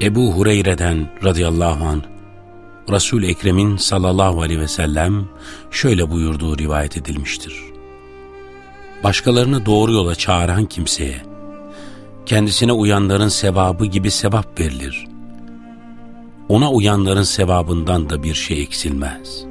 Ebu Hureyre'den radıyallahu anh, Resul-i Ekrem'in sallallahu aleyhi ve sellem şöyle buyurduğu rivayet edilmiştir. Başkalarını doğru yola çağıran kimseye, kendisine uyanların sevabı gibi sevap verilir. Ona uyanların sevabından da bir şey eksilmez.